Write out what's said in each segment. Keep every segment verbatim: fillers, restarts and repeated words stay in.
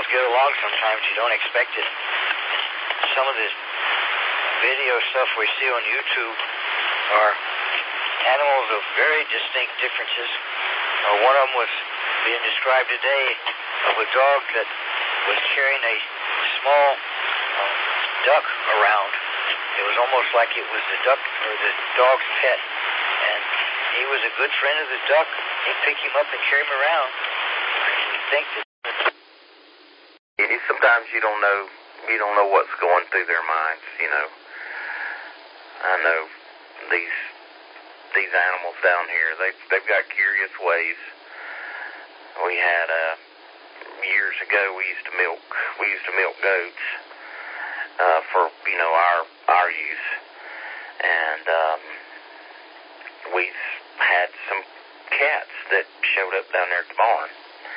get along sometimes. You don't expect it. Some of this video stuff we see on YouTube are animals of very distinct differences. Uh, one of them was being described today of a dog that was carrying a small uh, duck around. It was almost like it was the duck or the dog's pet. And he was a good friend of the duck. He'd pick him up and carry him around. You think that... Sometimes you don't know, you don't know what's going through their minds, you know. I know these these animals down here, they've, they've got curious ways. We had, uh, years ago, we used to milk, we used to milk goats, uh, for, you know, our, our use. And, um, we've had some cats that showed up down there at the barn.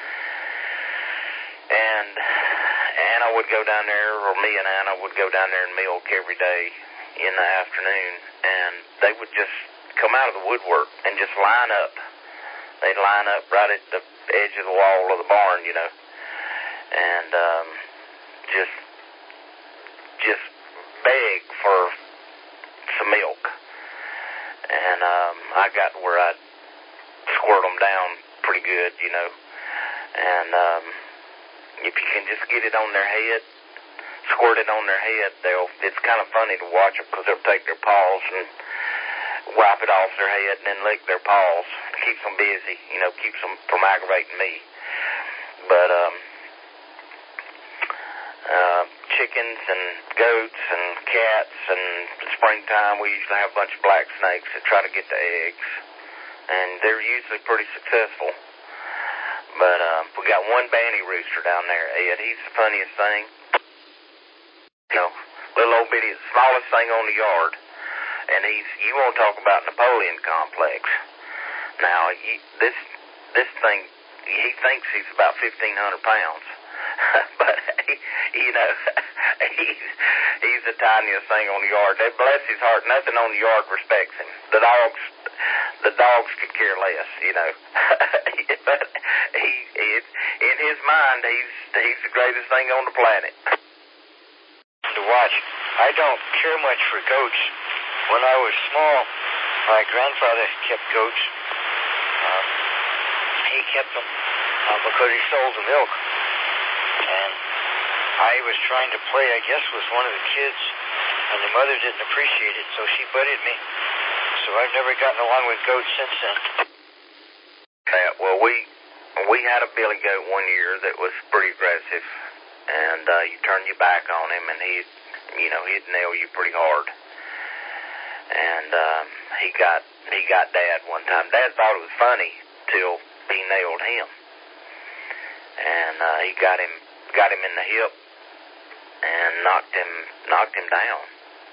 And Anna would go down there, or me and Anna would go down there and milk every day in the afternoon, and they would just come out of the woodwork and just line up. They'd line up right at the edge of the wall of the barn, you know, and um, just just beg for some milk. And um, I got where I'd squirt them down pretty good, you know, and um, if you can just get it on their head, squirt it on their head, they'll, it's kind of funny to watch them because they'll take their paws and wipe it off their head and then lick their paws. It keeps them busy, you know, keeps them from aggravating me. But, um, uh, chickens and goats and cats, and in springtime we usually have a bunch of black snakes that try to get the eggs, and they're usually pretty successful. But, um, we got one banty rooster down there, Ed. He's the funniest thing. You know, little old bitty, smallest thing on the yard. And he's, you want to talk about Napoleon complex. Now, he, this, this thing, he thinks he's about fifteen hundred pounds. But, he, you know, he's, he's the tiniest thing on the yard. They bless his heart, nothing on the yard respects him. The dogs, the dogs could care less, you know. But he, he's, in his mind, he's, he's the greatest thing on the planet. To watch. I don't care much for goats. When I was small, my grandfather kept goats. Uh, he kept them uh, because he sold the milk. And I was trying to play, I guess, with one of the kids, and the mother didn't appreciate it, so she butted me. So I've never gotten along with goats since then. Yeah, well, we we had a billy goat one year that was pretty aggressive, and uh, you turn your back on him, and he, you know, he'd nail you pretty hard. And um, he got he got Dad one time. Dad thought it was funny till he nailed him, and uh, he got him got him in the hip and knocked him knocked him down,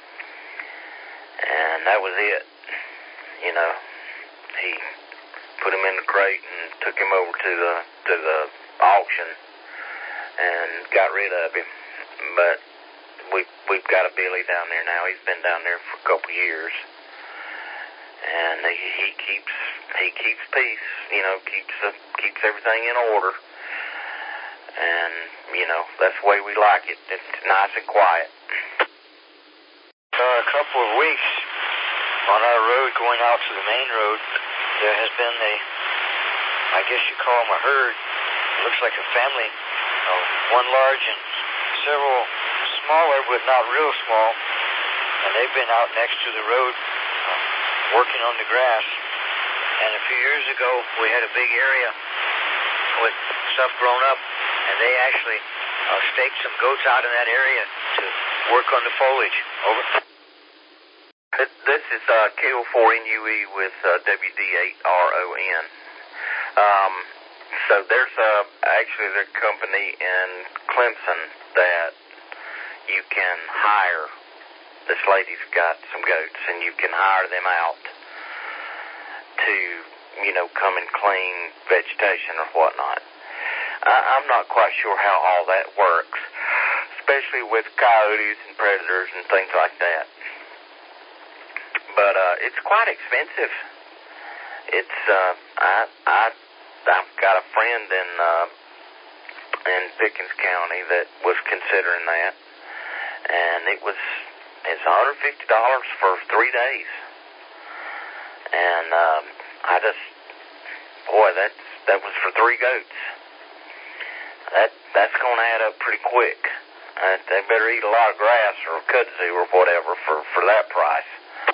and that was it. You know, he put him in the crate and took him over to the to the auction and got rid of him. But we we've got a billy down there now. He's been down there for a couple years, and he, he keeps he keeps peace. You know, keeps uh, keeps everything in order. And you know, that's the way we like it. It's nice and quiet. For a couple of weeks on our road going out to the main road, there has been a, I guess you call them a herd. It looks like a family. Uh, one large and several smaller, but not real small. And they've been out next to the road uh, working on the grass. And a few years ago, we had a big area with stuff grown up, and they actually uh, staked some goats out in that area to work on the foliage. Over. This is uh, K O four N U E with uh, W D eight R O N. Um, so there's uh, actually a company in Clemson that you can hire. This lady's got some goats, and you can hire them out to, you know, come and clean vegetation or whatnot. I, I'm not quite sure how all that works, especially with coyotes and predators and things like that. But uh, it's quite expensive. It's uh, I I I've got a friend in uh, in Pickens County that was considering that, and it was it's one hundred fifty dollars for three days, and um, I just boy that that was for three goats. That that's going to add up pretty quick. Uh, they better eat a lot of grass or kudzu or whatever for for that price.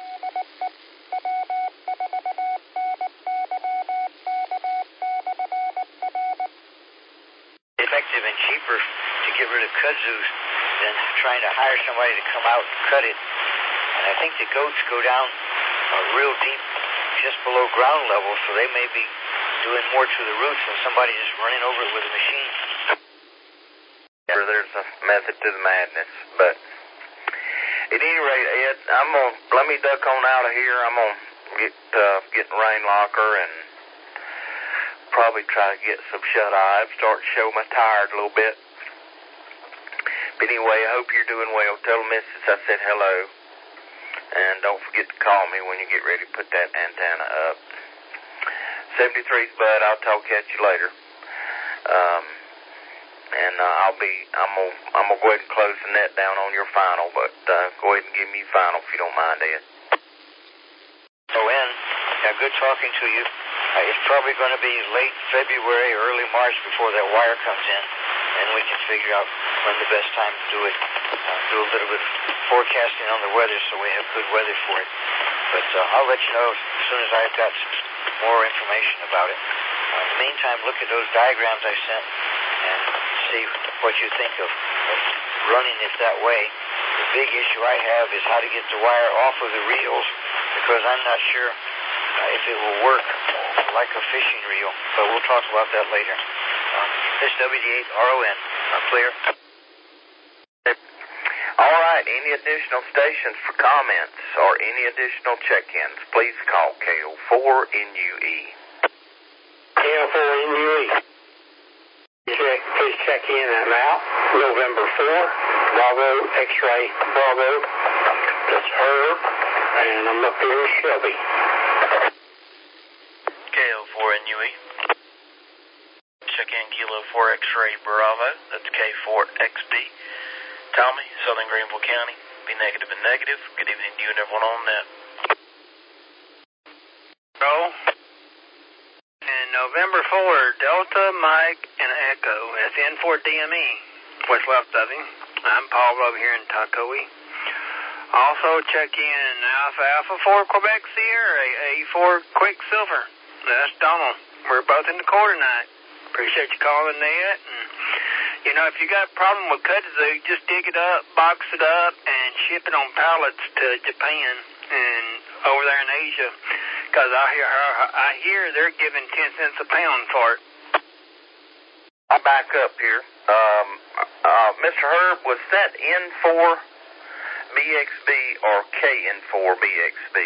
Effective and cheaper to get rid of kudzus than trying to hire somebody to come out and cut it. And I think the goats go down uh, real deep, just below ground level, so they may be doing more to the roots than somebody just running over it with a machine. Yeah, there's a method to the madness, but at any rate, Ed, I'm gonna let me duck on out of here. I'm gonna get uh, get the rain locker and probably try to get some shut-eye, start to show my tired a little bit. But anyway, I hope you're doing well. Tell the missus I said hello. And don't forget to call me when you get ready to put that antenna up. seventy-three's Bud. I'll talk at you later. Um, and uh, I'll be, I'm gonna, I'm gonna go ahead and close the net down on your final, but uh, go ahead and give me final if you don't mind, Ed. So, N, yeah, good talking to you. Uh, it's probably going to be late February, early March before that wire comes in, and we can figure out when the best time to do it. Uh, do a little bit of forecasting on the weather so we have good weather for it. But uh, I'll let you know as soon as I've got some more information about it. Uh, in the meantime, look at those diagrams I sent and see what you think of, of running it that way. The big issue I have is how to get the wire off of the reels, because I'm not sure uh, if it will work like a fishing reel, but we'll talk about that later. Um, this W D eight R O N, uh, clear? All right, any additional stations for comments or any additional check-ins, please call K O four N U E. K O four N U E. Check, please check in and out. November fourth, Bravo, X-ray, Bravo. That's Herb, and I'm up here in Shelby. K O four N U E. Check in Kilo four X-ray Bravo. That's K four X B. Tommy, Southern Greenville County. Be negative and negative. Good evening to you and everyone on net. Roll. And November four, Delta, Mike, and Echo. That's N four D M E. What's left of him. I'm Paul over here in Tacoe. Also check in Alpha Alpha four Quebec Sierra, A four Quicksilver. That's Donald. We're both in the core tonight. Appreciate you calling Ned. And, you know, if you got a problem with kudzu, just dig it up, box it up, and ship it on pallets to Japan and over there in Asia. Because I hear, I hear they're giving ten cents a pound for it. I'll back up here. Um, uh, Mister Herb, was that N four B X B or K N four B X B?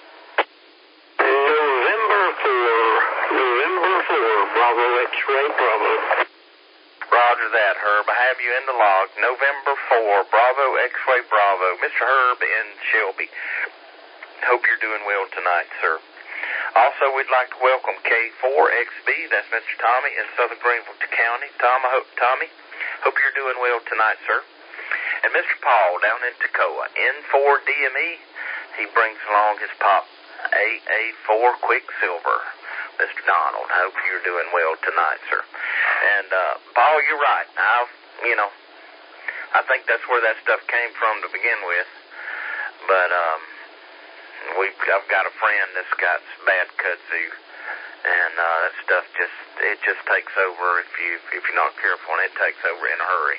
November four, November four, Bravo X-ray Bravo. Roger that, Herb. I have you in the log. November four, Bravo X-ray Bravo. Mister Herb in Shelby. Hope you're doing well tonight, sir. Also, we'd like to welcome K four X B. That's Mister Tommy in Southern Greenville County. Tom, I hope, Tommy, hope you're doing well tonight, sir. And Mister Paul down in Toccoa, N four D M E. He brings along his pop A A four Quicksilver. Mister Donald, I hope you're doing well tonight, sir. And, uh, Paul, you're right. I've, you know, I think that's where that stuff came from to begin with. But, um, we've, I've got a friend that's got bad kudzu, and, uh, that stuff just, it just takes over if you, if you're not careful, and it takes over in a hurry.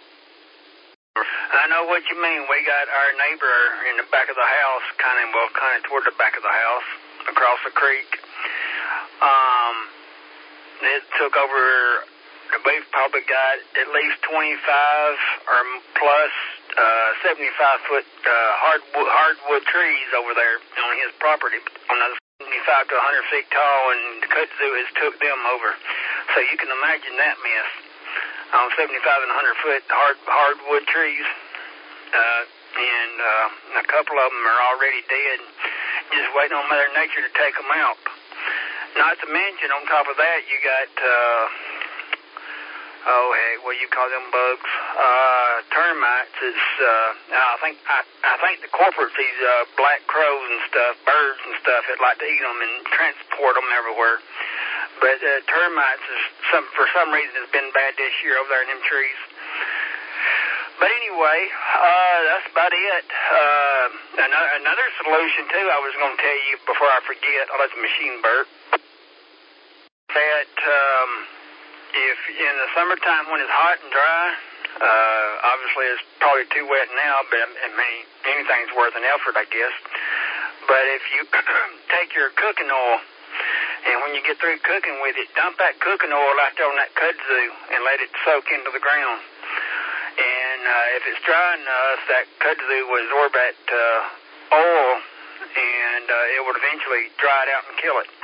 I know what you mean. We got our neighbor in the back of the house, kind of, well, kind of toward the back of the house, across the creek. Um, it took over, we've probably got at least twenty-five or plus uh, seventy-five foot uh, hardwood, hardwood trees over there on his property, on the seventy-five to one hundred feet tall, and the kudzu has took them over. So you can imagine that mess on seventy-five and one hundred foot hard hardwood trees. Uh, and uh, a couple of them are already dead, just waiting on Mother Nature to take them out. Not to mention, on top of that, you got uh, oh, heck, what do you call them bugs? Uh, termites is, uh, I think, I, I think the corporates, these, uh, black crows and stuff, birds and stuff, that like to eat them and transport them everywhere. But, uh, termites is some, for some reason has been bad this year over there in them trees. But anyway, uh, that's about it. Uh, another, another solution too, I was going to tell you before I forget, I'll let the machine burp, that, um, if in the summertime when it's hot and dry, uh, obviously it's probably too wet now, but I mean, anything's worth an effort, I guess. But if you take your cooking oil, and when you get through cooking with it, dump that cooking oil out there on that kudzu and let it soak into the ground. And uh, if it's dry enough, that kudzu will absorb that uh, oil, and uh, it would eventually dry it out and kill it.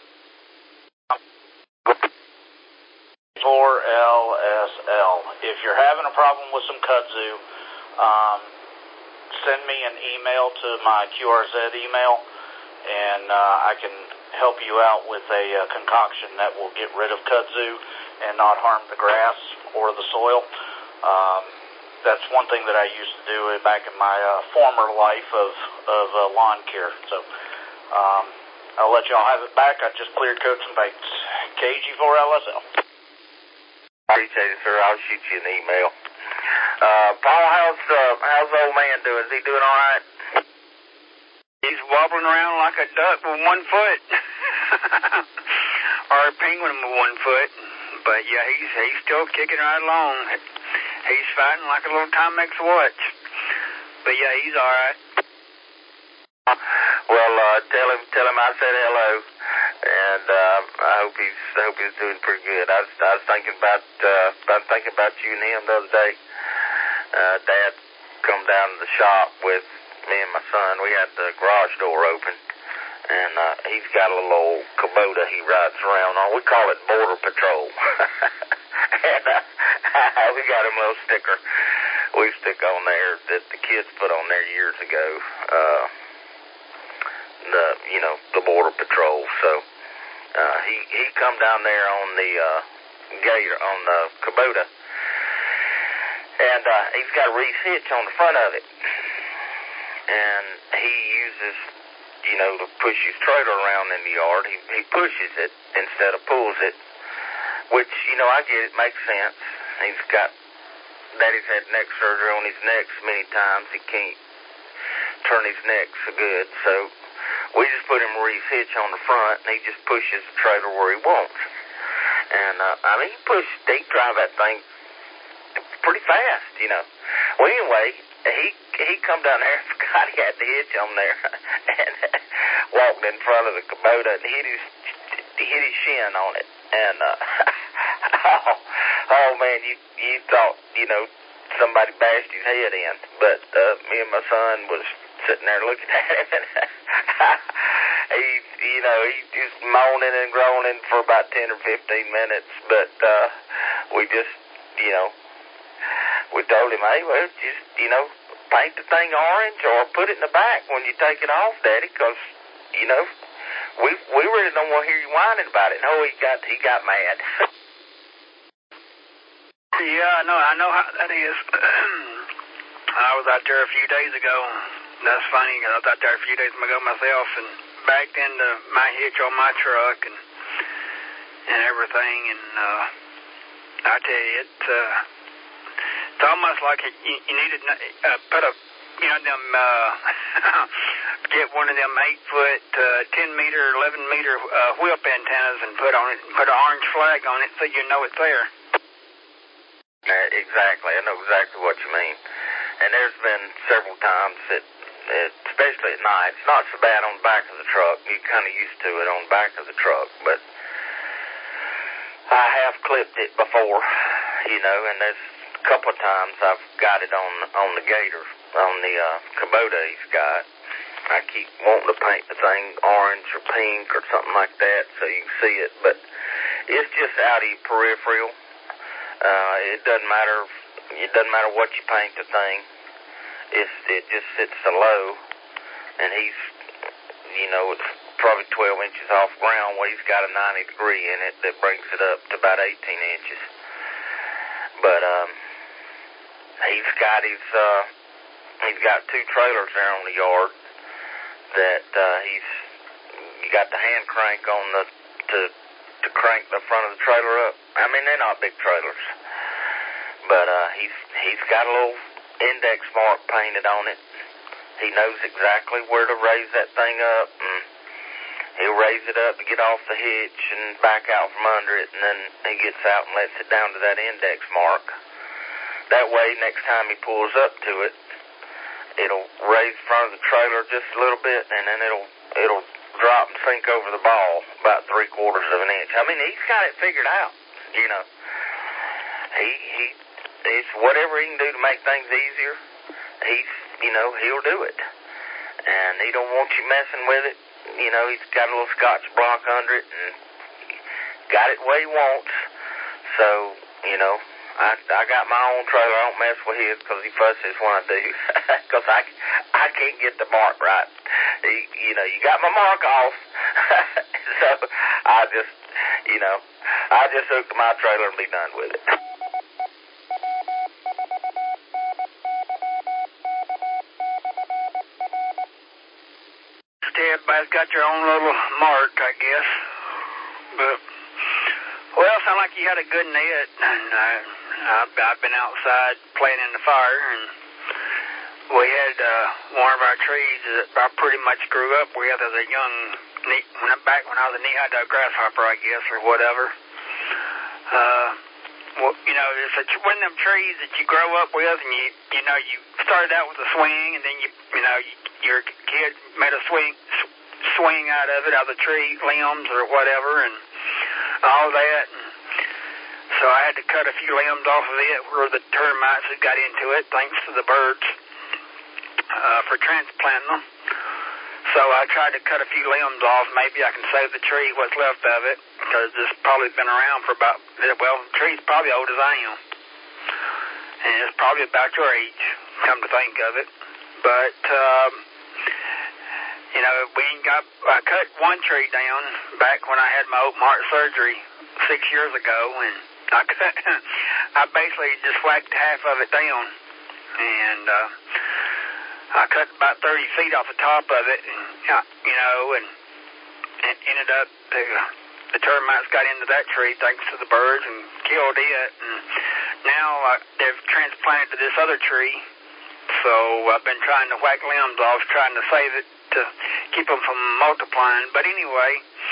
four L S L. If you're having a problem with some kudzu, um, send me an email to my Q R Z email, and uh, I can help you out with a uh, concoction that will get rid of kudzu and not harm the grass or the soil. Um, that's one thing that I used to do back in my uh, former life of, of uh, lawn care. So um, I'll let y'all have it back. I just cleared coats and paints. K G four L S L. Appreciate it, sir. I'll shoot you an email. Uh, Paul, how's, uh, how's the old man doing? Is he doing all right? He's wobbling around like a duck with one foot. Or a penguin with one foot. But yeah, he's he's still kicking right along. He's fighting like a little Timex watch. But yeah, he's all right. Well, uh, tell him tell him I said hello, and uh, I hope he's I hope he's doing pretty good. I was, I was thinking about uh, about thinking about you and him the other day. Uh, Dad come down to the shop with me and my son. We had the garage door open, and uh, he's got a little old Kubota he rides around on. We call it Border Patrol. And uh, we got him a little sticker we stick on there that the kids put on there years ago. Uh, the you know the Border Patrol. So uh, he he come down there on the uh, Gator on the Kubota, and uh, he's got a Reese hitch on the front of it, and he uses you know to push his trailer around in the yard. He he pushes it instead of pulls it, which you know I get it, makes sense. He's got Daddy's had neck surgery on his neck so many times he can't turn his neck so good, so we just put him a Reese hitch on the front, and he just pushes the trailer where he wants. And, uh, I mean, he pushed, he drive that thing pretty fast, you know. Well, anyway, he he come down there and forgot he had the hitch on there, and walked in front of the Kubota and hit his, hit his shin on it. And, uh, oh, oh, man, you, you thought, you know, somebody bashed his head in. But uh, me and my son was sitting there looking at him, and he, you know, he just moaning and groaning for about ten or fifteen minutes. But uh, we just, you know, we told him, hey, well, just, you know, paint the thing orange or put it in the back when you take it off, Daddy, because, you know, we we really don't want to hear you whining about it. No, he got he got mad. Yeah, I know, I know how that is. I was out there a few days ago. That's funny, because I was out there a few days ago myself and backed into my hitch on my truck and and everything. And uh, I tell you, it, uh, it's almost like it, you, you need to uh, put a, you know, them, uh, get one of them eight foot, uh, ten meter, eleven meter uh, whip antennas and put on it, put an orange flag on it so you know it's there. Uh, exactly, I know exactly what you mean. And there's been several times that, it, especially at night, it's not so bad on the back of the truck. You're kind of used to it on the back of the truck, but I have clipped it before, you know, and there's a couple of times I've got it on on the Gator, on the uh, Kubota he's got. I keep wanting to paint the thing orange or pink or something like that so you can see it, but it's just out of your peripheral. Uh, it doesn't matter. It doesn't matter what you paint the thing. It's it just sits so low, and he's, you know, it's probably twelve inches off ground. Well, he's got a ninety degree in it that brings it up to about eighteen inches. But um, he's got his uh, he's got two trailers there on the yard that uh, he's you got the hand crank on the to to crank the front of the trailer up. I mean, they're not big trailers, but uh, he's he's got a little index mark painted on it. He knows exactly where to raise that thing up, and he'll raise it up to get off the hitch and back out from under it, and then he gets out and lets it down to that index mark. That way, next time he pulls up to it, it'll raise the front of the trailer just a little bit, and then it'll it'll drop and sink over the ball about three quarters of an inch. I mean, he's got it figured out, you know. He he, it's whatever he can do to make things easier. He's you know he'll do it, and he don't want you messing with it. You know, he's got a little Scotch block under it and got it the way he wants. So, you know, I I got my own trailer. I don't mess with his because he fusses when I do. Because I, I can't get the mark right. He, you know, you got my mark off. So I just, you know, I just hook to my trailer and be done with it. Everybody's got your own little mark, I guess. But, well, sound like you had a good net, and uh, I've, I've been outside playing in the fire, and we had uh, one of our trees that I pretty much grew up with as a young, when I, back when I was a knee-high grasshopper, I guess, or whatever. Uh, well, you know, it's a, one of them trees that you grow up with, and you, you know, you started out with a swing, and then you, you know, you, your kid made a swing swing out of it, out of the tree limbs or whatever, and all that. And so I had to cut a few limbs off of it where the termites had got into it, thanks to the birds, uh, for transplanting them. So I tried to cut a few limbs off. Maybe I can save the tree, what's left of it, because it's probably been around for about, well, the tree's probably old as I am. And it's probably about your age, come to think of it. But, um, you know, we ain't got, I cut one tree down back when I had my open heart surgery six years ago, and I cut, I basically just whacked half of it down. And, uh, I cut about thirty feet off the top of it, and, you know, and it ended up, the, the termites got into that tree thanks to the birds and killed it. And now uh, they've transplanted to this other tree. So I've been trying to whack limbs off, trying to save it to keep them from multiplying. But anyway,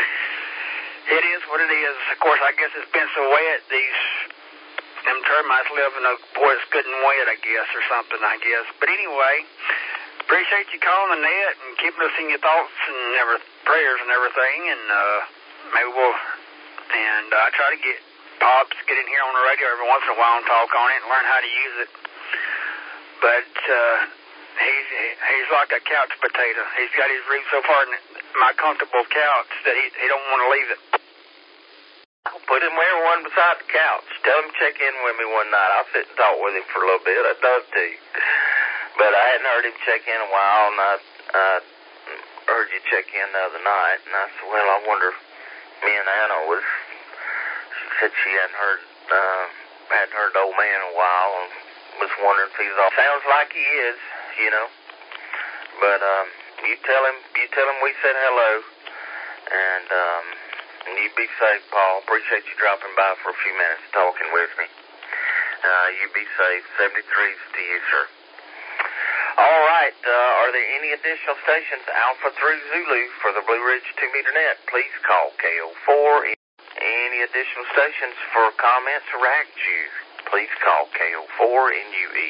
it is what it is. Of course, I guess it's been so wet, these them termites live in a boy it's good and wet, I guess, or something, I guess. But anyway, appreciate you calling the net and keeping us in your thoughts and every, prayers and everything. And uh, maybe we'll, and uh, I try to get Pops get in here on the radio every once in a while and talk on it and learn how to use it. But uh, he's he's like a couch potato. He's got his roots so far in my comfortable couch that he he don't want to leave it. I'll put him there one beside the couch. Tell him to check in with me one night. I'll sit and talk with him for a little bit. I'd love to. But I hadn't heard him check in a while, and I uh, heard you check in the other night. And I said, well, I wonder, me and Anna was, she said she hadn't heard, uh, hadn't heard the old man in a while, and was wondering if he was off. Sounds like he is, you know. But um, you tell him, you tell him we said hello, and um, and you be safe, Paul. Appreciate you dropping by for a few minutes talking with me. Uh, you be safe. seventy-threes to you, sir. All right. Uh, are there any additional stations, Alpha through Zulu, for the Blue Ridge two meter net? Please call K O four. Any additional stations for comments or reactions? Please call K O four N U E.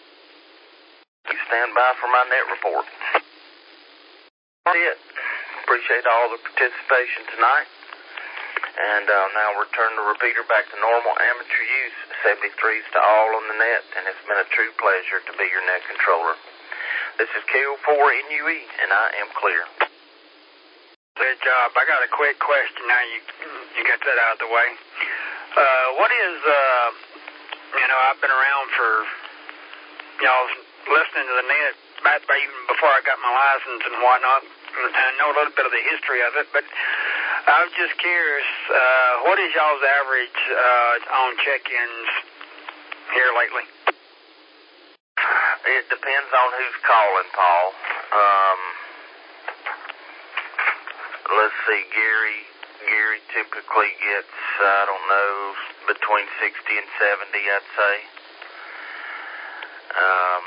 You stand by for my net report. That's it. Appreciate all the participation tonight. And uh, now return the repeater back to normal amateur use. seventy-threes to all on the net, and it's been a true pleasure to be your net controller. This is K O four N U E, and I am clear. Good job. I got a quick question. Now you you got that out of the way. Uh, what is, uh, you know, I've been around for, you know, listening to the net back even before I got my license and whatnot. And I know a little bit of the history of it, but I was just curious, uh, what is y'all's average uh, on check-ins here lately? It depends on who's calling, Paul. Um, let's see, Gary. Gary typically gets, I don't know, between sixty and seventy, I'd say. Um,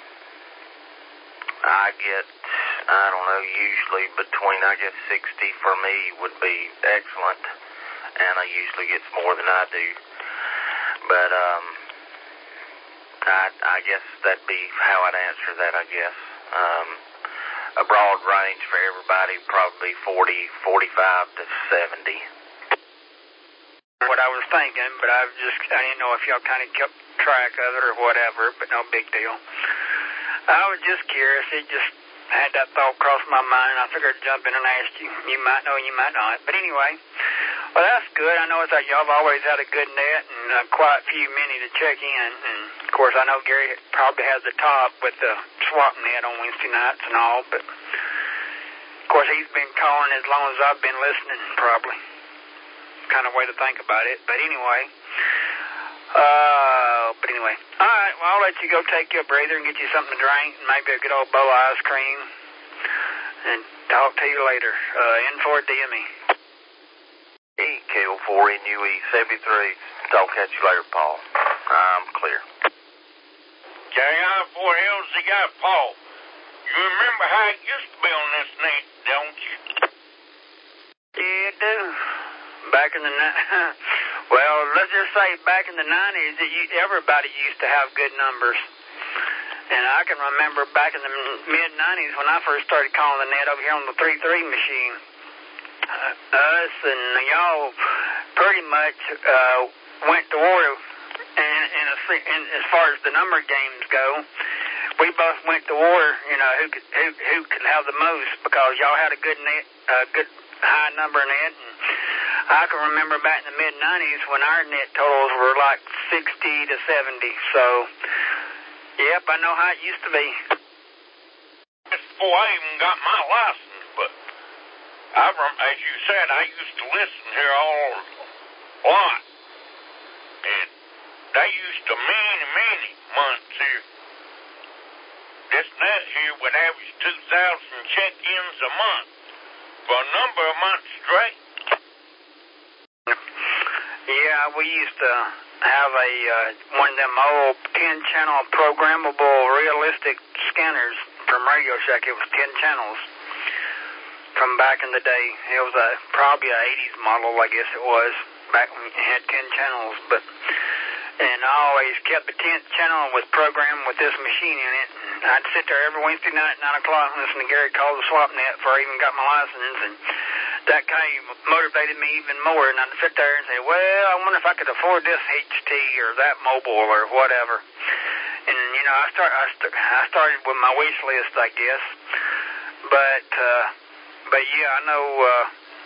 I get, I don't know, usually between, I guess, sixty for me would be excellent, and I usually get more than I do. But, um, I, I guess that'd be how I'd answer that, I guess. Um, a broad range for everybody, probably forty, forty-five to seventy. What I was thinking, but I just, I didn't know if y'all kind of kept track of it or whatever, but no big deal. I was just curious. It just had that thought cross my mind, and I figured I'd jump in and ask you. You might know, you might not. But anyway, well, that's good. I know it's like y'all have always had a good net and uh, quite a few many to check in. And, of course, I know Gary probably has the top with the swap net on Wednesday nights and all, but, of course, he's been calling as long as I've been listening, probably. Kind of way to think about it. But anyway, uh, but anyway. All right, well, I'll let you go take your breather and get you something to drink and maybe a good old bowl of ice cream. And talk to you later. Uh, N four D M E. E K O four N U E seventy-three. Talk at you later, Paul. I'm clear. K I four L Z I, Paul. You remember how it used to be on this net, don't you? Yeah, I do. Back in the well, let's just say back in the nineties, it, everybody used to have good numbers. And I can remember back in the mid nineties when I first started calling the net over here on the three three machine. Uh, us and y'all pretty much uh, went to war, and, and, a, and as far as the number games go, we both went to war. You know, who could who, who could have the most, because y'all had a good net, a uh, good high number net. And I can remember back in the mid nineties when our net totals were like sixty to seventy. So, yep, I know how it used to be. Before I even got my license, but I, as you said, I used to listen here all a lot, and they used to many, many months here. This net here would average two thousand check-ins a month for a number of months straight. Yeah, we used to have a uh, one of them old ten-channel programmable realistic scanners from Radio Shack. It was ten channels from back in the day. It was a probably a eighties model, I guess it was, back when it had ten channels. But and I always kept the tenth channel and was programmed with this machine in it. And I'd sit there every Wednesday night at nine o'clock and listen to Gary call the swap net before I even got my license, and that kind of motivated me even more. And I'd sit there and say, well, I wonder if I could afford this H T or that mobile or whatever. And, you know, I, start, I, st- I started with my wish list, I guess. But, uh, but yeah, I know, uh,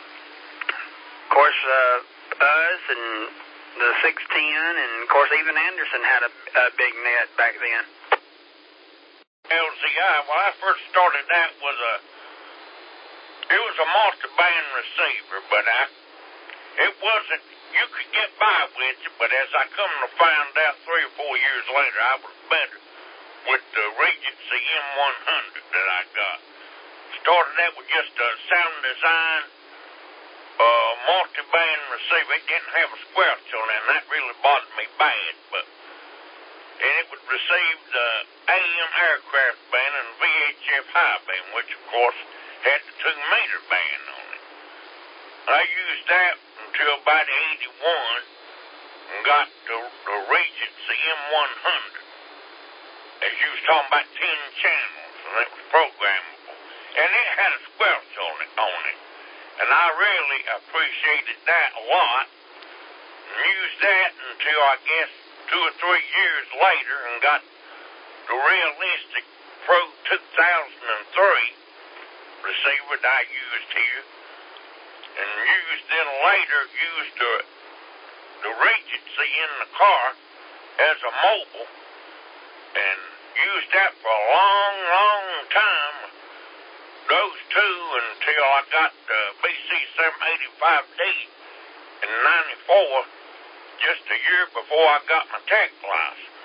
of course, uh, us and the six ten, and, of course, even Anderson had a, a big net back then. L Z I, when I first started that was a, it was a multi-band receiver, but I, it wasn't, you could get by with it, but as I come to find out three or four years later, I was better with the Regency M one hundred that I got. Started out with just a sound design, uh, multi-band receiver. It didn't have a squelch on it, and that really bothered me bad, but, and it would receive the A M aircraft band and V H F high band, which of course had the two meter band on it. I used that until about eighty-one and got the, the Regency M one hundred. As you was talking about ten channels, and it was programmable. And it had a squelch on it, on it. And I really appreciated that a lot. And used that until, I guess, two or three years later and got the Realistic Pro two thousand three receiver that I used here. And used then later, used the, the Regency in the car as a mobile. And used that for a long, long time. Those two until I got the B C seven eighty-five D in ninety-four, just a year before I got my tech license.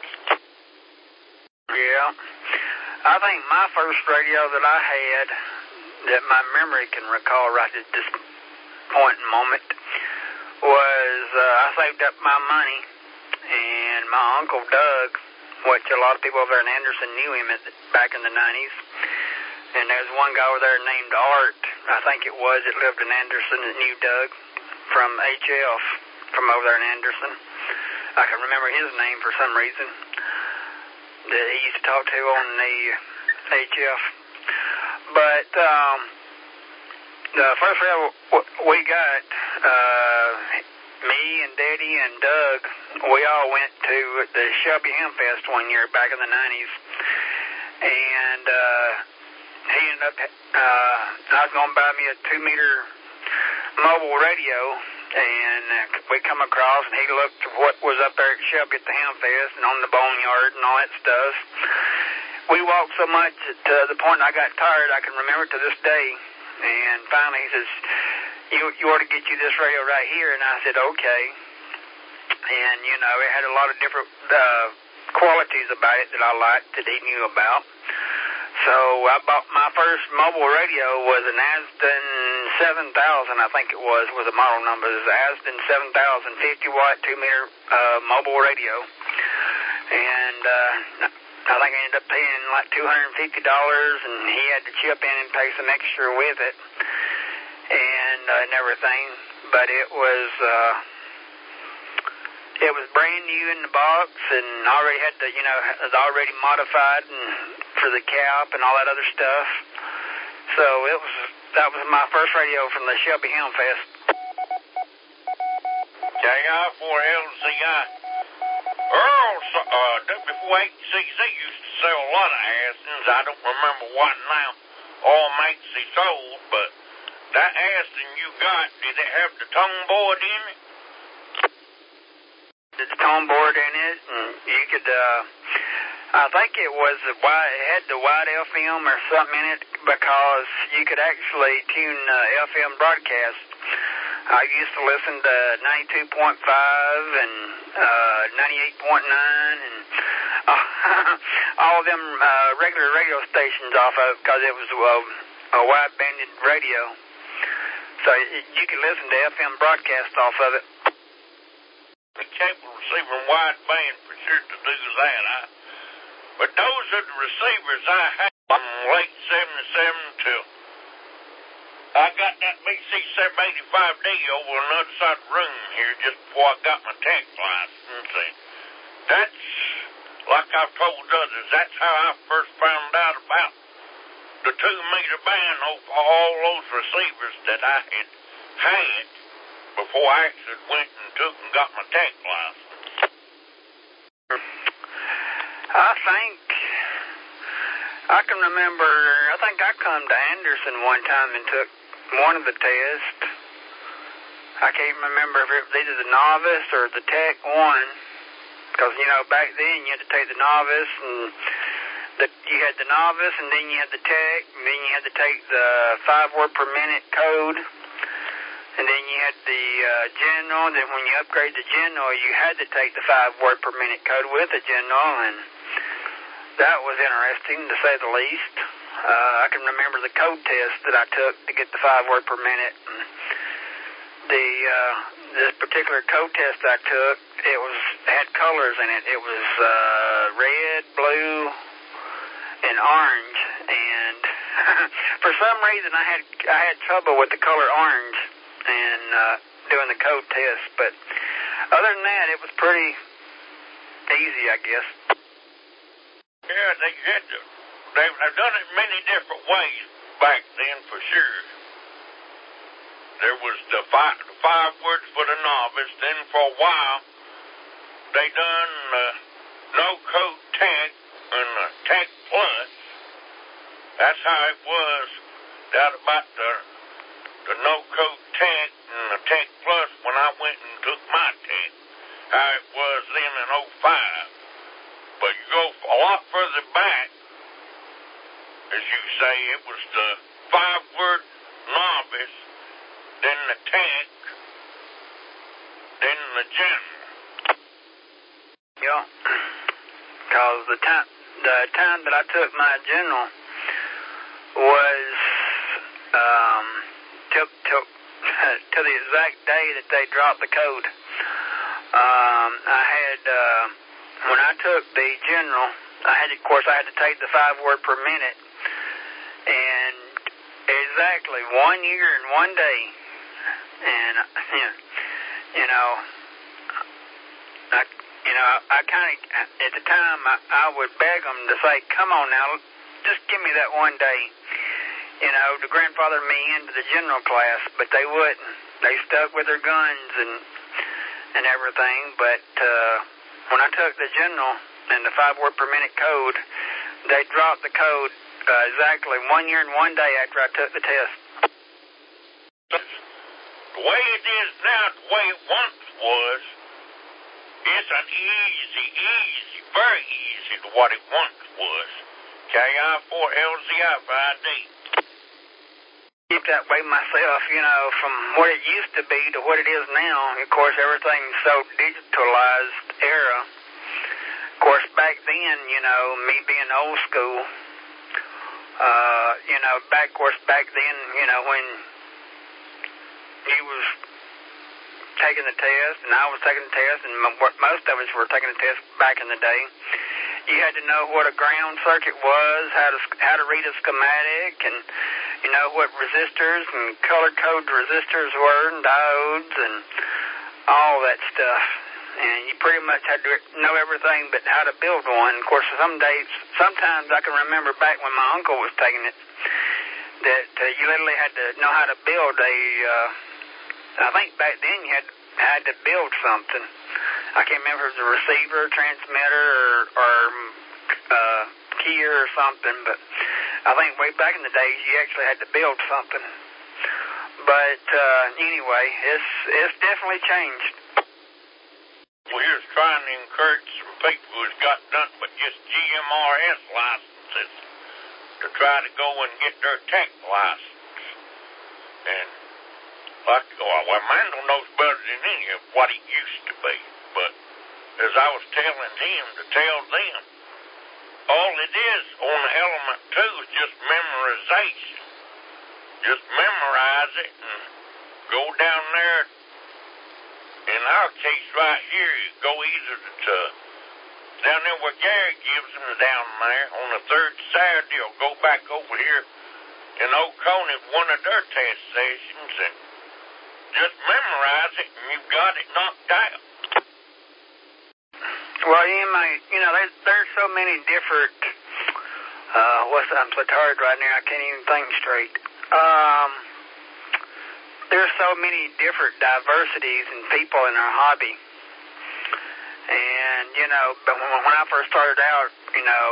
Yeah. I think my first radio that I had that my memory can recall right at this point in moment was uh, I saved up my money, and my Uncle Doug, which a lot of people over there in Anderson knew him at, back in the nineties, and there's one guy over there named Art, I think it was, that lived in Anderson that knew Doug from H F, from over there in Anderson. I can remember his name for some reason, that he used to talk to on the H F. But um, the first radio we got, uh, me and Daddy and Doug, we all went to the Shelby Hamfest one year back in the nineties. And uh, he ended up, uh, I was going to buy me a two-meter mobile radio, and uh, we come across, and he looked at what was up there at Shelby at the Hamfest and on the boneyard and all that stuff. We walked so much that to uh, the point I got tired, I can remember it to this day. And finally he says, you, you ought to get you this radio right here. And I said, okay. And, you know, it had a lot of different uh, qualities about it that I liked that he knew about. So I bought my first mobile radio was an Asden seven thousand, I think it was, was the model number. It was an Asden seven thousand, fifty watt, two meter uh, mobile radio. And uh, I think I ended up paying like two hundred fifty dollars, and he had to chip in and pay some extra with it and, uh, and everything. But it was... Uh, It was brand new in the box, and already had the, you know, it was already modified and for the cap and all that other stuff. So it was, that was my first radio from the Shelby Hamfest. K I four L C I. Earl, uh, W eight C C used to sell a lot of Astons. I don't remember what now all makes he sold, but that Aston you got, did it have the tone board in it? The tone board in it, and you could, uh, I think it was, the wide, it had the wide F M or something in it, because you could actually tune uh, F M broadcast. I used to listen to ninety-two point five and uh, ninety-eight point nine and uh, all of them uh, regular radio stations off of it, because it was a, a wide-banded radio. So it, you could listen to F M broadcast off of it. The cable receiver and wide band for sure to do that. I, but those are the receivers I had from late seventy-seven till I got that B C seven eighty-five D over on the other side of the room here just before I got my tech license. And that's, like I've told others, that's how I first found out about the two-meter band over all those receivers that I had had before I actually went and took and got my tech license. I think, I can remember, I think I come to Anderson one time and took one of the tests. I can't remember if it was either the novice or the tech one, because, you know, back then you had to take the novice, and the, you had the novice, and then you had the tech, and then you had to take the five word per minute code. And then you had the uh, general, then when you upgrade the general, you had to take the five word per minute code with the general, and that was interesting, to say the least. Uh, I can remember the code test that I took to get the five word per minute. The uh, this particular code test I took, it was had colors in it. It was uh, red, blue, and orange, and for some reason I had I had trouble with the color orange and uh, doing the code test, but other than that, it was pretty easy, I guess. Yeah, they had to, they've, they've done it many different ways back then, for sure. There was the five, the five words for the novice, then for a while, they done uh, no-code tech and uh, tech plus. That's how it was down about the the no-code tech and the tech plus when I went and took my tech, how it was then in oh five. But you go a lot further back, as you say, it was the five-word novice, then the tech, then the general. Yeah, because the time, the time that I took my general was um, till, till, till the exact day that they dropped the code. Um, I had, uh, when I took the general, I had, of course, I had to take the five word per minute, and exactly one year and one day, and, you know, I, you know, I kind of, at the time, I, I would beg them to say, come on now, just give me that one day, you know, to grandfather me into the general class, but they wouldn't. They stuck with their guns and and everything, but uh, when I took the general and the five word per minute code, they dropped the code uh, exactly one year and one day after I took the test. The way it is now, the way it once was, it's an easy, easy, very easy to what it once was. K I four L Z I five D. Keep that way myself, you know, from what it used to be to what it is now. Of course, everything's so digitalized era. Of course, back then, you know, me being old school, uh, you know, back, of course, back then, you know, when he was taking the test and I was taking the test, and most of us were taking the test back in the day, you had to know what a ground circuit was, how to how to read a schematic, and you know what resistors and color code resistors were, and diodes, and all that stuff. And you pretty much had to know everything but how to build one. Of course, some days, sometimes I can remember back when my uncle was taking it, that uh, you literally had to know how to build a. Uh, I think back then you had had to build something. I can't remember if it was a receiver, transmitter, or, or uh, keyer or something, but I think way back in the days you actually had to build something. But uh, anyway, it's it's definitely changed. Well, here's trying to encourage some people who's got nothing but just G M R S licenses to try to go and get their tech license. And like, well, Mandel knows better than any of what it used to be. But as I was telling him to tell them, all it is on the element two is just memorization. Just memorize it and go down there. In our case right here, you go either to down there where Gary gives them down there on the third Saturday, or go back over here in Oconee, one of their test sessions, and just memorize it, and you've got it knocked out. Well, you might, you know, there's, there's so many different, uh, what's, I'm so tired right now, I can't even think straight. Um, there's so many different diversities in people in our hobby. And, you know, but when, when I first started out, you know,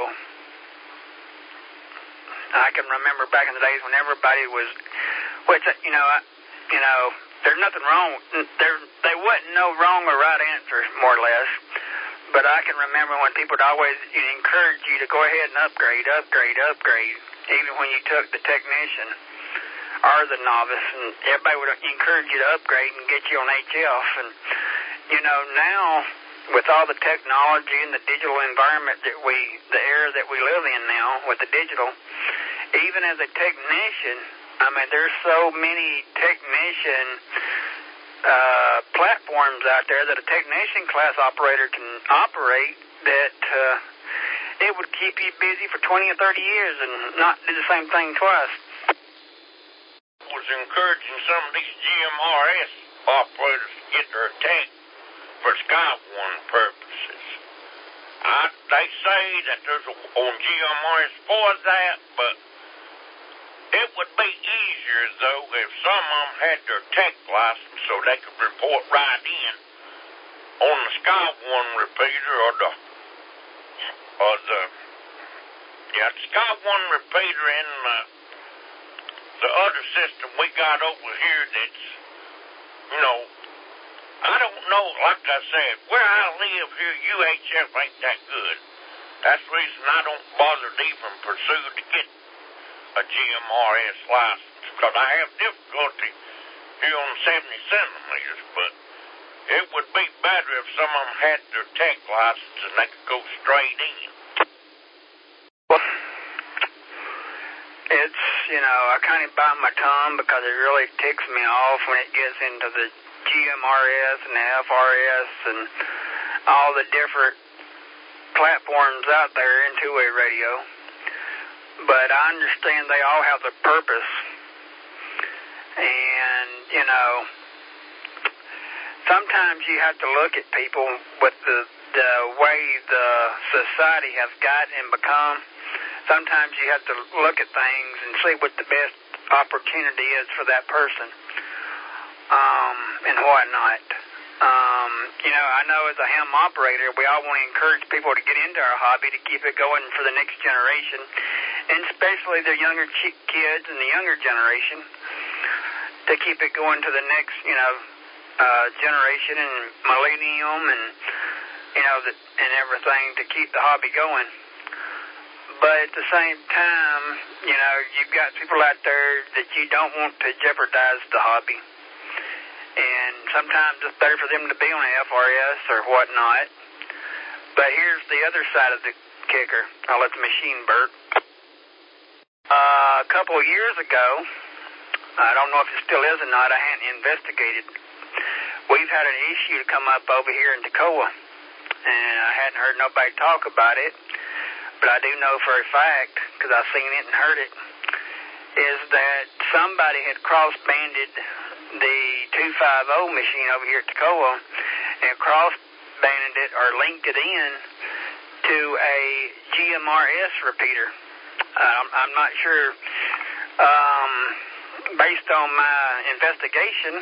I can remember back in the days when everybody was, which, you know, I, you know, there's nothing wrong, there, there wasn't no wrong or right answer, more or less. But I can remember when people would always encourage you to go ahead and upgrade, upgrade, upgrade, even when you took the technician or the novice, and everybody would encourage you to upgrade and get you on H F. And, you know, now, with all the technology and the digital environment that we, the era that we live in now with the digital, even as a technician, I mean, there's so many technician Uh, platforms out there that a technician class operator can operate that uh, it would keep you busy for twenty or thirty years and not do the same thing twice. I was encouraging some of these G M R S operators to get their tech for Skywarn purposes. I, they say that there's a, on G M R S for that, but it would be easier, though, if some of them had their tech license so they could report right in on the Skywarn repeater or the, or the, yeah, the Skywarn repeater and the, the other system we got over here that's, you know, I don't know, like I said, where I live here, U H F ain't that good. That's the reason I don't bother to even pursue to get a G M R S license, because I have difficulty here on seventy centimeters, but it would be better if some of them had their tech license and they could go straight in. you know, I kind of bite my tongue because it really ticks me off when it gets into the G M R S and the F R S and all the different platforms out there in two-way radio. But I understand they all have their purpose. And, you know, sometimes you have to look at people with the, the way the society has got and become. Sometimes you have to look at things and see what the best opportunity is for that person, um, and whatnot. Um, you know, I know as a ham operator, we all want to encourage people to get into our hobby to keep it going for the next generation, and especially the younger ch- kids and the younger generation, to keep it going to the next, you know, uh, generation and millennium and, you know, the, and everything to keep the hobby going. But at the same time, you know, you've got people out there that you don't want to jeopardize the hobby. And sometimes it's better for them to be on an F R S or whatnot. But here's the other side of the kicker. I'll let the machine burp. Uh, a couple of years ago, I don't know if it still is or not, I hadn't investigated. We've had an issue come up over here in Toccoa, and I hadn't heard nobody talk about it. But I do know for a fact, because I've seen it and heard it, is that somebody had cross-banded the two fifty machine over here at Toccoa and cross-banded it or linked it in to a G M R S repeater. Um, I'm not sure. Um, based on my investigation,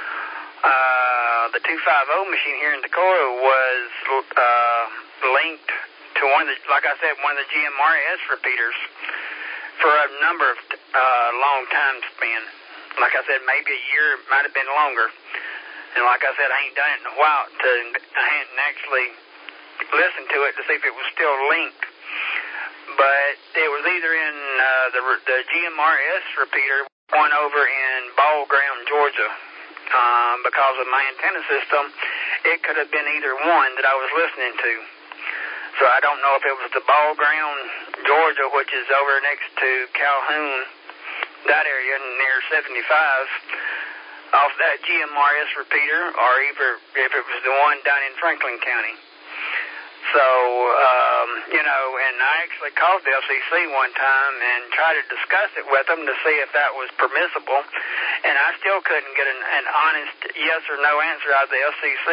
uh, the two fifty machine here in Toccoa was uh, linked to one of the, like I said, one of the G M R S repeaters for a number of uh, long time span. Like I said, maybe a year, might have been longer. And like I said, I ain't done it in a while. To, I hadn't actually listened to it to see if it was still linked. But it was either in uh, the the G M R S repeater, one over in Ball Ground, Georgia. Um, because of my antenna system, it could have been either one that I was listening to. So I don't know if it was the Ball Ground, Georgia, which is over next to Calhoun, that area near seventy-five, off that G M R S repeater, or either if it was the one down in Franklin County. So, um, you know, and I actually called the F C C one time and tried to discuss it with them to see if that was permissible, and I still couldn't get an, an honest yes or no answer out of the F C C.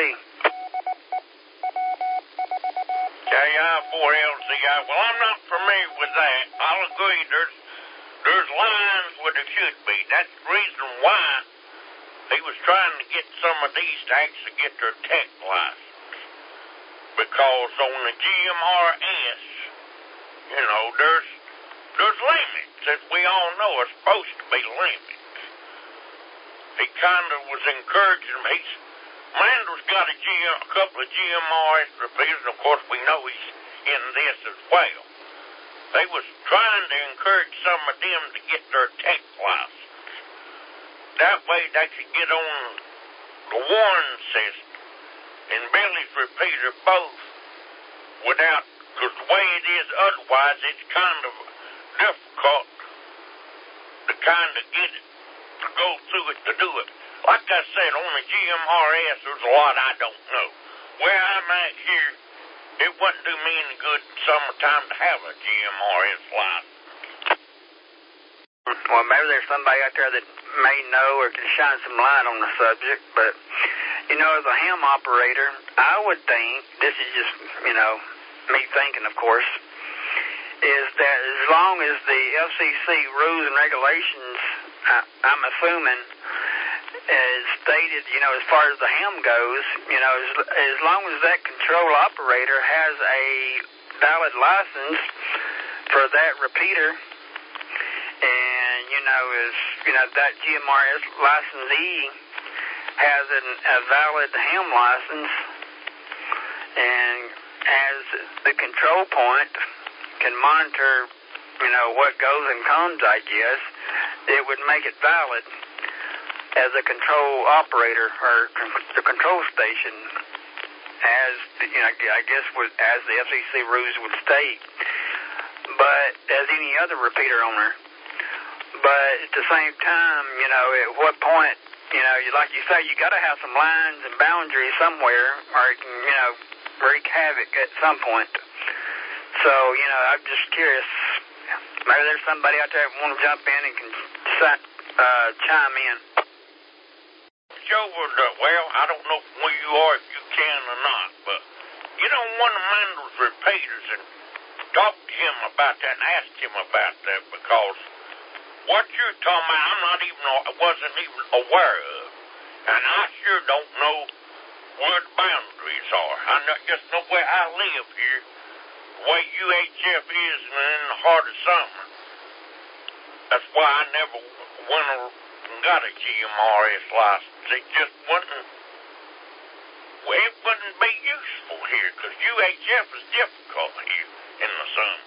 K I four L C I. Well, I'm not familiar with that. I'll agree there's there's lines where there should be. That's the reason why he was trying to get some of these to actually get their tech license. Because on the G M R S, you know, there's there's limits, as we all know are supposed to be limits. He kind of was encouraging them. He's Mandel's got a, G, a couple of G M R S repeaters, and of course we know he's in this as well. They was trying to encourage some of them to get their tech license. That way they could get on the warning system and Billy's repeater both without, because the way it is otherwise, it's kind of difficult to kind of get it, to go through it, to do it. Like I said, on the G M R S, there's a lot I don't know. Where I'm at here, it wouldn't do me any good in summertime to have a G M R S license. Well, maybe there's somebody out there that may know or can shine some light on the subject, but, you know, as a ham operator, I would think, this is just, you know, me thinking, of course, is that as long as the F C C rules and regulations, I, I'm assuming, as stated, you know, as far as the ham goes, you know, as, as long as that control operator has a valid license for that repeater, and, you know, is, you know, that G M R S licensee has an, a valid ham license, and as the control point can monitor, you know, what goes and comes, I guess, it would make it valid as a control operator or con- the control station, as, you know, I guess would, as the F C C rules would state, but as any other repeater owner. but at the same time, you know, at what point, you know, you, like you say, you got to have some lines and boundaries somewhere, or it can, you know, wreak havoc at some point. So, you know, I'm just curious. Maybe there's somebody out there that want to jump in and can uh, chime in. Joe, well, I don't know where you are, if you can or not, but you know, one of Mandle's repeaters and talk to him about that and ask him about that, because what you're talking about, I'm not even, wasn't even aware of, and I sure don't know where the boundaries are. I know, just know where I live here, the way U H F is in the heart of summer. That's why I never went and got a G M R S license. It just wouldn't, well, it wouldn't be useful here, because U H F is difficult here in the summer.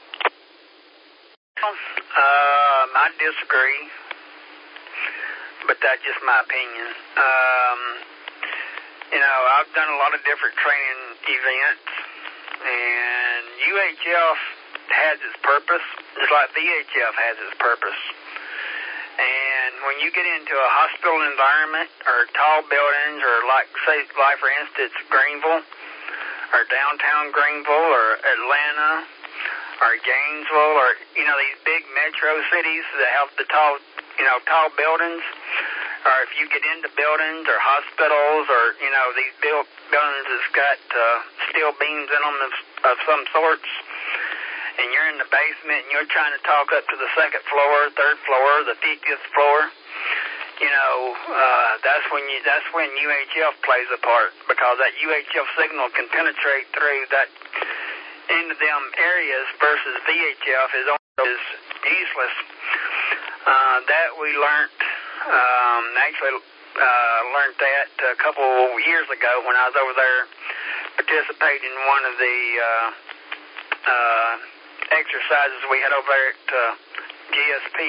Um, I disagree, but that's just my opinion. Um, you know, I've done a lot of different training events, and U H F has its purpose, just like V H F has its purpose. And when you get into a hospital environment or tall buildings, or like, say, like for instance, Greenville, or downtown Greenville, or Atlanta, or Gainesville, or, you know, these big metro cities that have the tall, you know, tall buildings, or if you get into buildings or hospitals, or, you know, these build, buildings that's got uh, steel beams in them of, of some sorts, and you're in the basement and you're trying to talk up to the second floor, third floor, the fiftieth floor, you know, uh, that's when you, that's when U H F plays a part, because that U H F signal can penetrate through that into them areas, versus V H F is is useless. Uh, that we learned, um, actually uh, learned that a couple years ago when I was over there participating in one of the uh, uh, exercises we had over there at uh, G S P.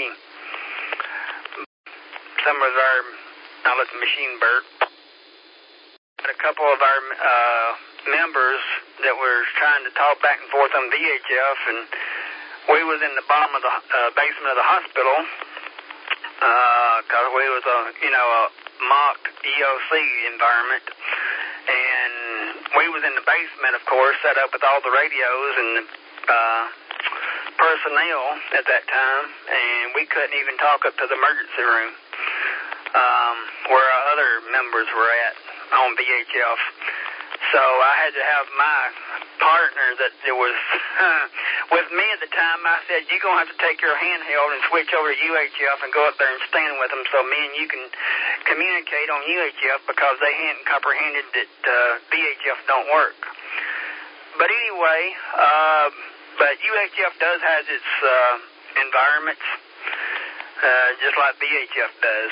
Some of our, I'll let the machine burp. A couple of our uh, members that were trying to talk back and forth on V H F, and we was in the bottom of the uh, basement of the hospital, because uh, we was a, you know, a mock E O C environment, and we was in the basement, of course, set up with all the radios and the uh, personnel at that time, and we couldn't even talk up to the emergency room, um, where our other members were at on V H F. So I had to have my partner that it was with me at the time. I said, you're going to have to take your handheld and switch over to U H F and go up there and stand with them so me and you can communicate on U H F, because they hadn't comprehended that uh, V H F don't work. But anyway, uh, but U H F does have its uh, environments, uh, just like V H F does.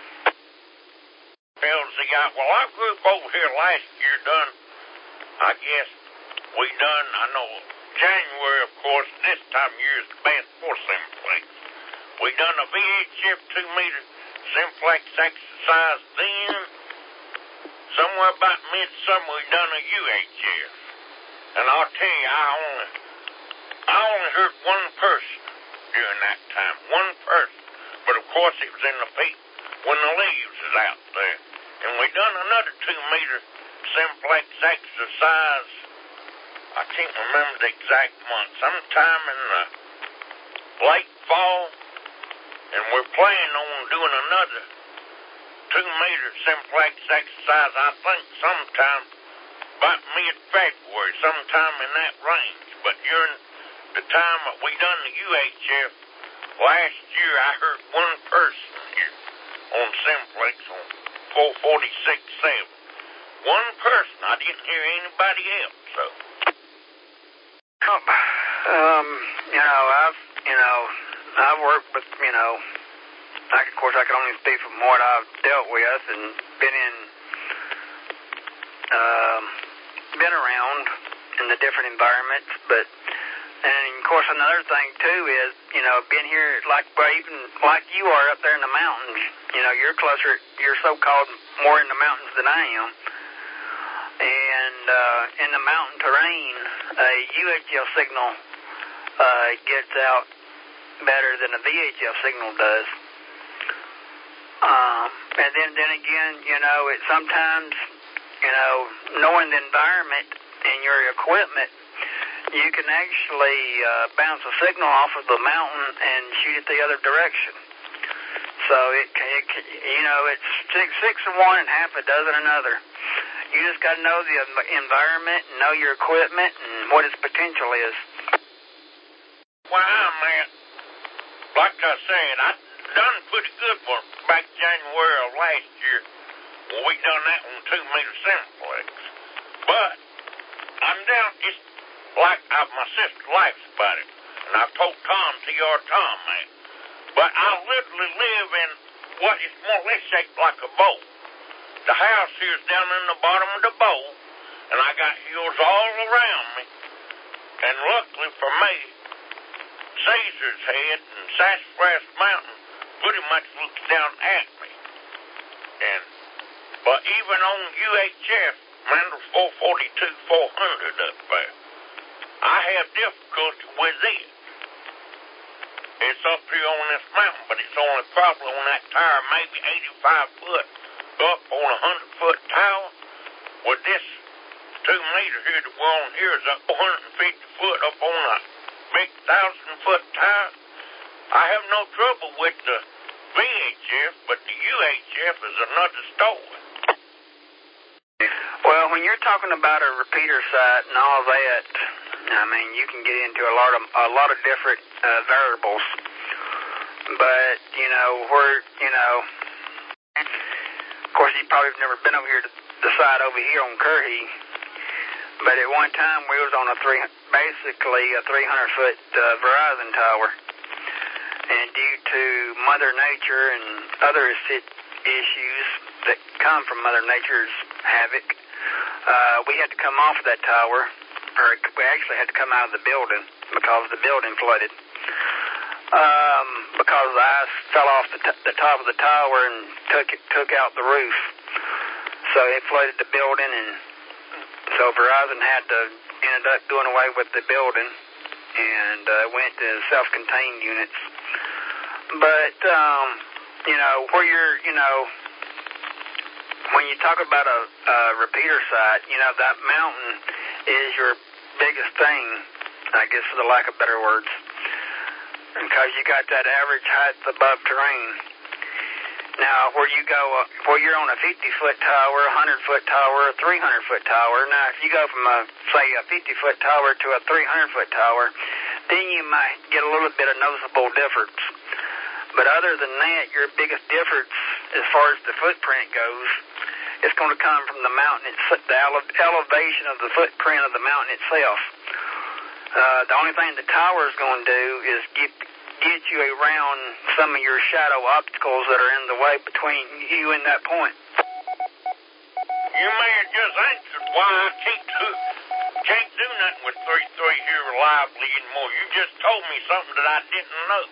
Well, see, I, well, our group over here last year done, I guess, we done, I know, January, of course, this time of year is the best for Simplex. We done a V H F two-meter Simplex exercise then. Somewhere about midsummer, we done a U H F. And I'll tell you, I only, I only heard one person during that time, one person. But, of course, it was in the peak when the leaves is out there. And we done another two-meter Simplex exercise. I can't remember the exact month. Sometime in the late fall. And we're planning on doing another two-meter Simplex exercise, I think, sometime about mid-February, sometime in that range. But during the time that we done the U H F last year, I heard one person here on Simplex on four forty-six seven. One person. I didn't hear anybody else, so. Um, you know, I've, you know, I've worked with, you know, I, of course I can only speak from what I've dealt with and been in, um, been around in the different environments, but, and of course another thing too is, you know, being here, like, well, even like you are up there in the mountains, you know, you're closer, you're so-called more in the mountains than I am. And uh, in the mountain terrain, a U H F signal uh, gets out better than a V H F signal does. Um, and then, then again, you know, it sometimes, you know, knowing the environment and your equipment, you can actually uh, bounce a signal off of the mountain and shoot it the other direction. So it, it you know, it's six, six of one and half a dozen another. You just got to know the environment and know your equipment and what its potential is. Well, man, like I said, I done pretty good one back January of last year when we done that on two meter Simplex. But I'm down, it's like I, my sister laughs about it, and I've told Tom, T R Tom, man. But I literally live in what is more or less shaped like a bowl. The house here is down in the bottom of the bowl, and I got hills all around me. And luckily for me, Caesar's Head and Sassafras Mountain pretty much looks down at me. And but even on U H F, Mandel four forty-two four hundred up there, I have difficulty with it. It's up here on this mountain, but it's only probably on that tower, maybe eighty-five foot up on a hundred foot tower. With this two meter here that we're on here is up four hundred fifty foot up on a big thousand foot tower. I have no trouble with the V H F, but the U H F is another story. Well, when you're talking about a repeater site and all that, I mean, you can get into a lot of a lot of different uh, variables. But you know, where you know, of course, you probably have never been over here to the site over here on Currey. But at one time, we was on a three, basically a three hundred foot uh, Verizon tower, and due to Mother Nature and other issues that come from Mother Nature's havoc, uh, we had to come off of that tower, or we actually had to come out of the building because the building flooded. Um, because the ice fell off the, t- the top of the tower and took it, took out the roof, so it flooded the building, and so Verizon had to ended up doing away with the building and uh, went to self-contained units. But um, you know, where you're, you know, when you talk about a, a repeater site, you know, that mountain is your biggest thing, I guess, for the lack of better words, because you got that average height above terrain. Now, where you go, uh, where you're on a fifty foot tower, a one hundred foot tower, a three hundred foot tower, now if you go from, a, say, a fifty foot tower to a three hundred foot tower, then you might get a little bit of noticeable difference. But other than that, your biggest difference as far as the footprint goes is going to come from the mountain, it's the ele- elevation of the footprint of the mountain itself. Uh, the only thing the tower is going to do is get get you around some of your shadow obstacles that are in the way between you and that point. You may have just answered why I can't do, can't do nothing with three three here reliably anymore. You just told me something that I didn't know.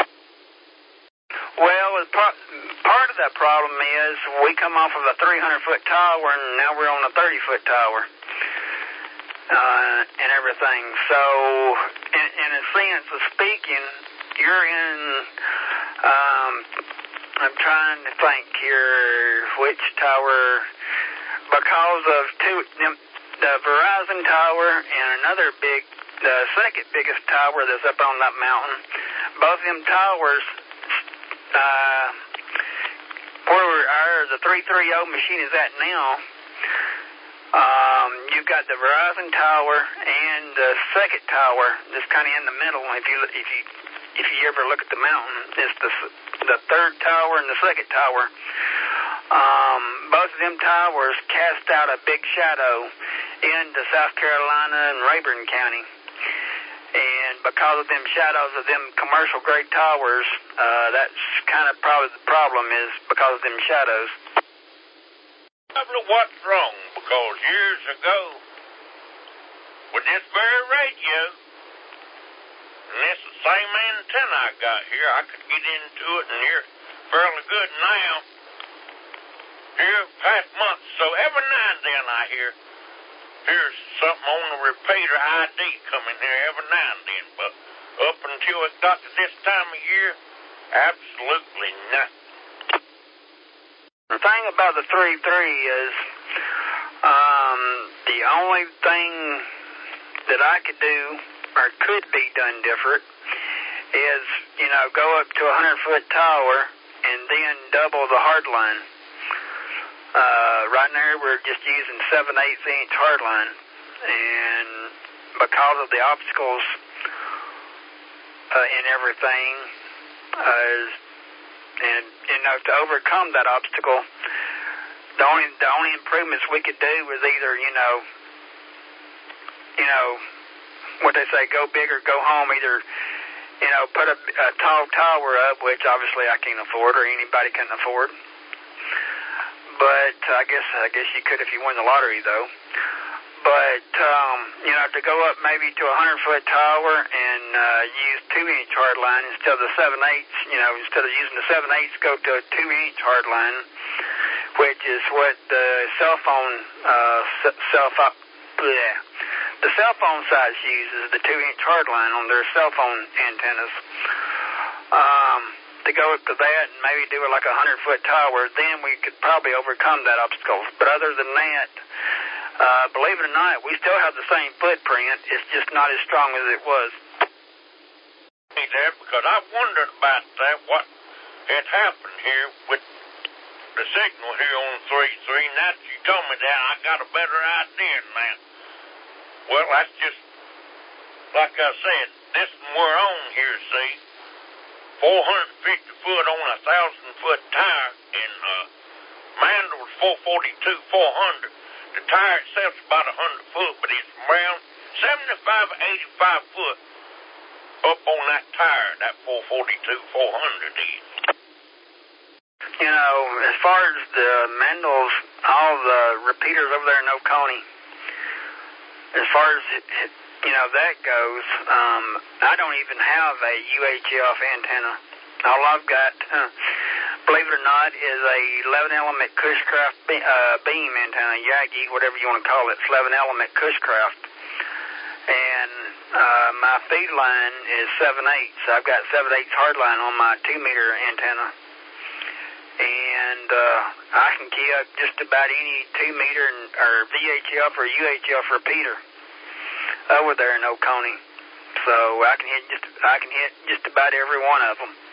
Well, part, part of that problem is we come off of a three hundred foot tower, and now we're on a thirty foot tower. Uh, and everything. So, in, in a sense of speaking, you're in, um, I'm trying to think here, which tower, because of two, the Verizon tower and another big, the second biggest tower that's up on that mountain, both of them towers, uh, where our, the three thirty machine is at now, Um, you've got the Verizon tower and the second tower that's kind of in the middle. If you if you if you ever look at the mountain, it's the the third tower and the second tower. Um, both of them towers cast out a big shadow into South Carolina and Rayburn County, and because of them shadows of them commercial grade towers, uh, that's kind of probably the problem is because of them shadows. Probably what's wrong, because years ago, with this very radio, and this the same antenna I got here, I could get into it and hear fairly good now. Here, past months, so every now and then I hear, here's something on the repeater I D coming here every now and then, but up until it got to this time of year, absolutely nothing. The thing about the three three is um, the only thing that I could do or could be done different is, you know, go up to a hundred-foot tower and then double the hard line. Uh, right now we're just using seven eighths inch hard line, and because of the obstacles uh, and everything, uh, and you know, to overcome that obstacle, the only the only improvements we could do was either, you know, you know, what they say, go big or go home. Either, you know, put a, a tall tower up, which obviously I can't afford, or anybody can afford. But I guess I guess you could if you won the lottery, though. But um, you know, to go up maybe to a hundred-foot tower and uh, use two-inch hard line instead of the seven eighths. You know, instead of using the seven eighths, go to a two-inch hard line, which is what the cell phone uh, cell phone bleh, the cell phone size uses, the two-inch hard line on their cell phone antennas. Um, to go up to that and maybe do it like a hundred-foot tower, then we could probably overcome that obstacle. But other than that, uh, believe it or not, we still have the same footprint. It's just not as strong as it was. Hey, Dad, because I wondered about that, what had happened here with the signal here on three three. Now that you told me that, I got a better idea than that. Well, that's just, like I said, this one we're on here, see, four hundred fifty foot on a one thousand foot tire, and uh, Mandel's four forty-two, four hundred. The tire itself's about one hundred foot, but it's around seventy-five, eighty-five foot up on that tire, that four forty-two, four hundred is. You know, as far as the Mendel's, all the repeaters over there in Oconee, as far as it, it, you know, that goes, um, I don't even have a U H F antenna. All I've got, uh, believe it or not, is a eleven element Cushcraft be, uh, beam antenna, Yagi, whatever you want to call it. It's eleven element Cushcraft. And uh, my feed line is seven eighths. I've got seven eighths hard line on my two meter antenna. And uh, I can key up just about any two meter or V H F or U H F repeater over there in Oconee. So I can hit just I can hit just about every one of them.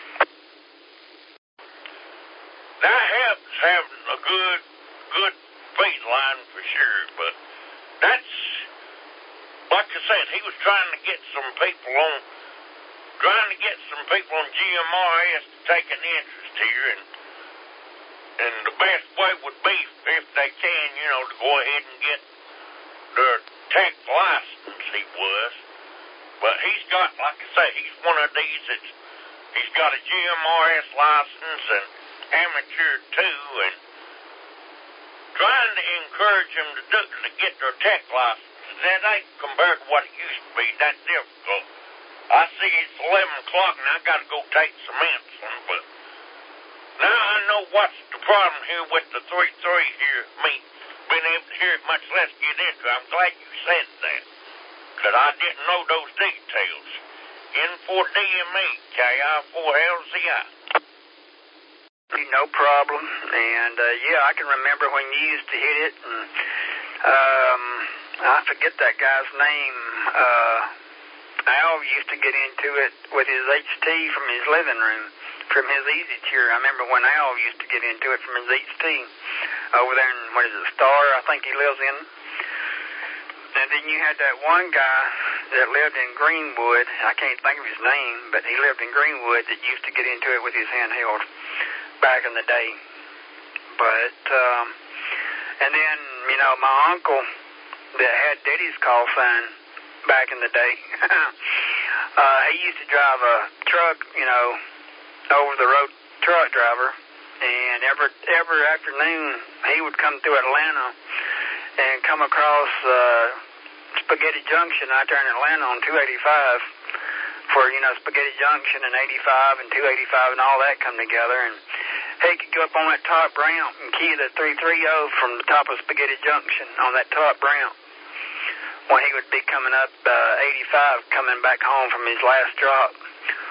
That helps having a good good feed line for sure, but that's, like I said, he was trying to get some people on trying to get some people on G M R S to take an interest here, and and the best way would be, if they can, you know, to go ahead and get their tech license, he was. But he's got, like I say, he's one of these that's, he's got a G M R S license and amateur too, and trying to encourage them to, do, to get their tech license. That ain't compared to what it used to be, that difficult. I see it's eleven o'clock and I got to go take some insulin, but now I know what's the problem here with the three three here, me being able to hear it, much less get into it. I'm glad you said that, because I didn't know those details. N four D M E, K I four L Z I. No problem. And, uh, yeah, I can remember when you used to hit it, and um, I forget that guy's name. Uh, Al used to get into it with his H T from his living room, from his Easy Chair. I remember when Al used to get into it from his H T over there in, what is it, Star, I think he lives in. And then you had that one guy that lived in Greenwood. I can't think of his name, but he lived in Greenwood that used to get into it with his handheld back in the day. But, um, and then, you know, my uncle that had Daddy's call sign back in the day, uh, he used to drive a truck, you know, over-the-road truck driver, and every, every afternoon he would come through Atlanta and come across uh, Spaghetti Junction out there in Atlanta on two eighty-five for, you know, Spaghetti Junction and eighty-five and two eighty-five and all that come together, and he could go up on that top ramp and key the three thirty from the top of Spaghetti Junction on that top ramp when he would be coming up uh, eighty-five, coming back home from his last drop.